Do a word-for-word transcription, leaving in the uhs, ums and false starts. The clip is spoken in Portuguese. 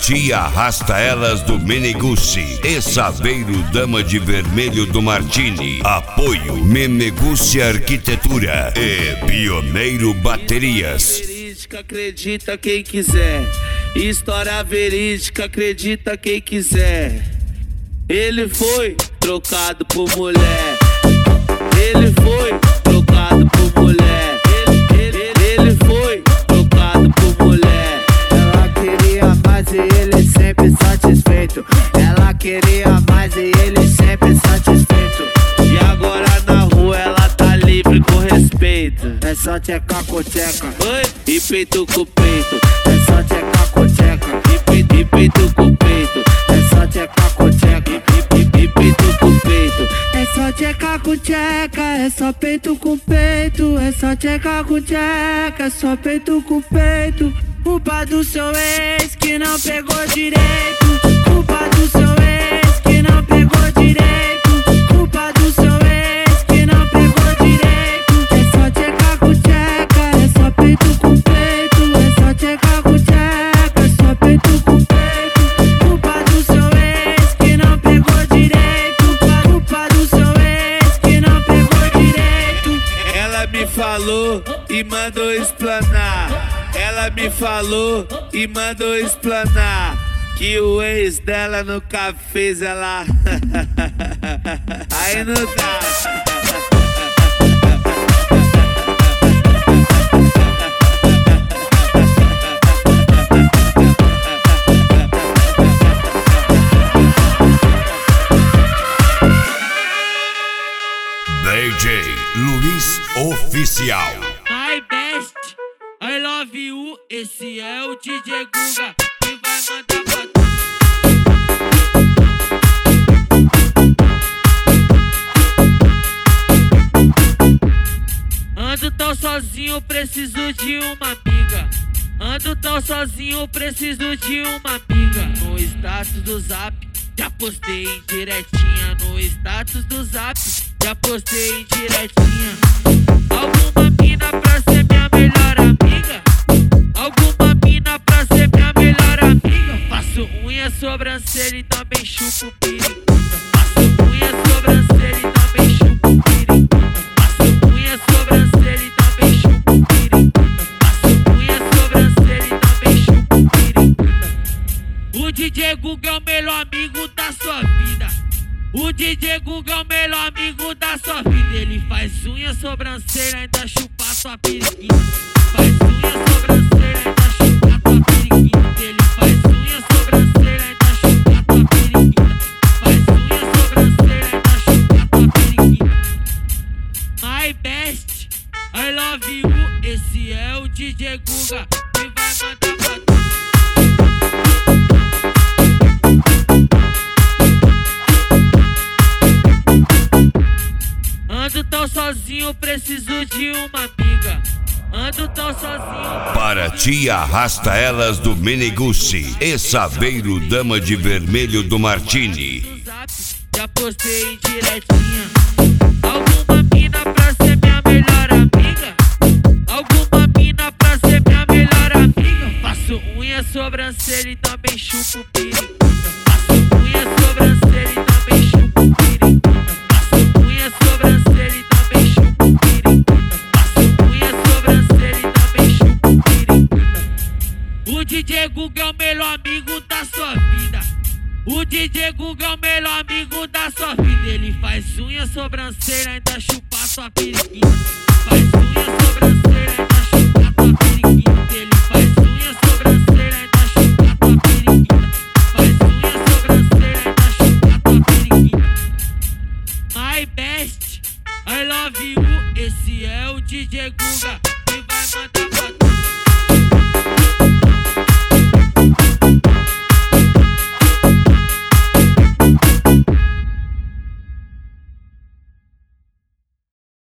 ti arrasta elas do Meneguzzi e Saveiro Dama de Vermelho do Martini. Apoio Meneguzzi Arquitetura e Pioneiro Baterias. Verídica, acredita quem quiser. História verídica, acredita quem quiser. Ele foi trocado por mulher. Ele foi trocado por mulher. Ele, ele, ele foi trocado por mulher. Ela queria mais e ele sempre satisfeito. Ela queria mais e ele sempre satisfeito. E agora na rua ela tá livre com respeito. É só tcheca com tcheca. Oi? E peito com peito. É só tcheca com tcheca. E peito, e peito com peito. É só tcheca com tcheca. E, e, e peito com peito. É só tcheca com tcheca, é só peito com peito. É só tcheca com tcheca, é só peito com peito. Culpa do seu ex que não pegou direito. Culpa do seu ex que não pegou direito. Culpa do seu ex que não pegou direito. É só tcheca com tcheca, é só peito com peito. É só tcheca com tcheca, é só peito com peito. Culpa do seu ex que não pegou direito. Culpa do seu ex que não pegou direito. Ela me falou e mandou explanar. Ela me falou e mandou explanar que o ex dela nunca fez ela. Aí não dá. D J Luiz Oficial. My best, I love you. Esse é o D J Guga que vai mandar pra tu. Ando tão sozinho, preciso de uma amiga. Ando tão sozinho, preciso de uma amiga. No status do Zap, já postei em diretinha. No status do Zap, já postei em diretinha. Alguma mina pra ser minha melhor amiga? Alguma mina pra ser minha melhor amiga? Faço unha, sobrancelha e também chupo periquita. Faço unha, sobrancelha e também chupo periquita. Faço unha, sobrancelha e também chupo periquita. Faço unha, sobrancelha e também chupo periquita. O D J Guga é o melhor amigo da sua vida. O D J Guga é o melhor amigo da sua vida. Ele faz unha, sobrancelha, ainda chupa sua periquita. Faz unha, sobrancelha, ainda chupa tua periquita. Ele faz unha, sobrancelha, ainda chupa tua periquita. Faz unha, sobrancelha, ainda chupa tua periquita. My best, I love you. Esse é o D J Guga que vai mandar pra tu. Ando tão sozinho, preciso de uma amiga. Ando tão sozinho. Para ti arrasta elas do Meneguzzi e Saveiro Dama de Vermelho do Martini. Já postei em diretinha. Alguma mina pra ser minha melhor amiga? Alguma mina pra ser minha melhor amiga? Faço unha, sobrancelha e também chupo periquita. Faço unha, sobrancelha e também chupo periquita. Faço unha, sobrancelha e também chupo periquita. Faço unha, sobrancelha e também chupo periquita. O D J Guga é o melhor amigo da sua vida. O D J Guga é o melhor amigo da sua vida. Ele faz unha, sobrancelha, ainda chupa sua periquita. Faz unha, sobrancelha, ainda chupa tua periquita. Ele faz unha, sobrancelha, ainda chupa tua periquita. Faz unha, sobrancelha, ainda chupa tua periquita. My best, I love you. Esse é o D J Guga